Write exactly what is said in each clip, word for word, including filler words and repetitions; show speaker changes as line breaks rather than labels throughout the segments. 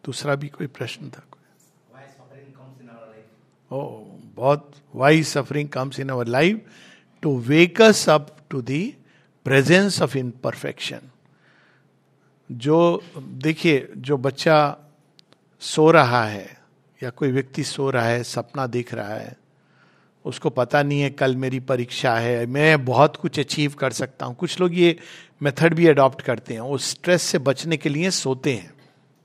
दूसरा भी कोई प्रश्न था कोई? ओ बहुत, why suffering comes in our life to wake us up to the presence of imperfection. जो देखिए, जो बच्चा सो रहा है या कोई व्यक्ति सो रहा है, सपना देख रहा है, उसको पता नहीं है कल मेरी परीक्षा है, मैं बहुत कुछ अचीव कर सकता हूँ. कुछ लोग ये मेथड भी अडॉप्ट करते हैं, वो स्ट्रेस से बचने के लिए सोते हैं.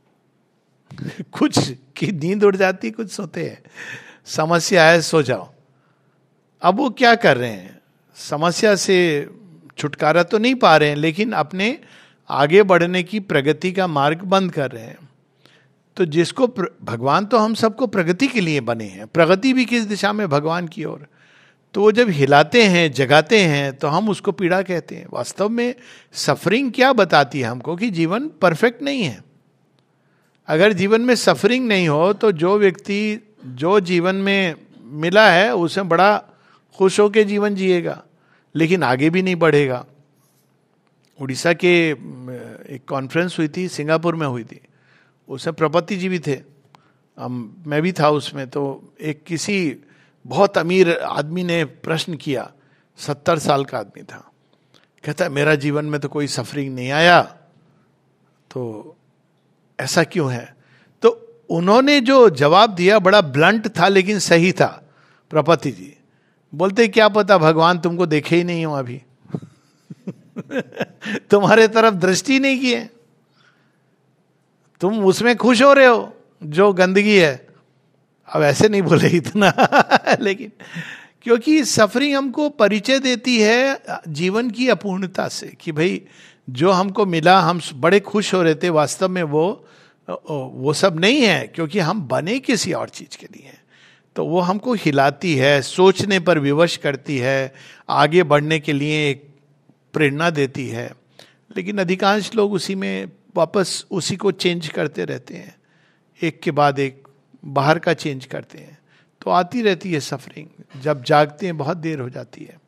कुछ की नींद उड़ जाती, कुछ सोते हैं. समस्या है, सो जाओ. अब वो क्या कर रहे हैं, समस्या से छुटकारा तो नहीं पा रहे हैं, लेकिन अपने आगे बढ़ने की प्रगति का मार्ग बंद कर रहे हैं. तो जिसको भगवान तो हम सबको प्रगति के लिए बने हैं, प्रगति भी किस दिशा में, भगवान की ओर. तो वो जब हिलाते हैं, जगाते हैं, तो हम उसको पीड़ा कहते हैं. वास्तव में सफरिंग क्या बताती है हमको, कि जीवन परफेक्ट नहीं है. अगर जीवन में सफरिंग नहीं हो तो जो व्यक्ति जो जीवन में मिला है उसमें बड़ा खुश होकर जीवन जिएगा, लेकिन आगे भी नहीं बढ़ेगा. उड़ीसा के एक कॉन्फ्रेंस हुई थी, सिंगापुर में हुई थी, उसमें प्रपति जी भी थे, हम मैं भी था उसमें. तो एक किसी बहुत अमीर आदमी ने प्रश्न किया, सत्तर साल का आदमी था, कहता है मेरा जीवन में तो कोई सफरिंग नहीं आया, तो ऐसा क्यों है? तो उन्होंने जो जवाब दिया बड़ा ब्लंट था, लेकिन सही था. प्रपति जी बोलते क्या पता भगवान तुमको देखे ही नहीं हो अभी. तुम्हारे तरफ दृष्टि नहीं की है, तुम उसमें खुश हो रहे हो जो गंदगी है. अब ऐसे नहीं बोले इतना लेकिन क्योंकि सफरिंग हमको परिचय देती है जीवन की अपूर्णता से, कि भाई जो हमको मिला हम बड़े खुश हो रहे थे, वास्तव में वो वो सब नहीं है, क्योंकि हम बने किसी और चीज के लिए. तो वो हमको हिलाती है, सोचने पर विवश करती है, आगे बढ़ने के लिए एक प्रेरणा देती है. लेकिन अधिकांश लोग उसी में वापस उसी को चेंज करते रहते हैं, एक के बाद एक बाहर का चेंज करते हैं. तो आती रहती है सफरिंग, जब जागते हैं बहुत देर हो जाती है.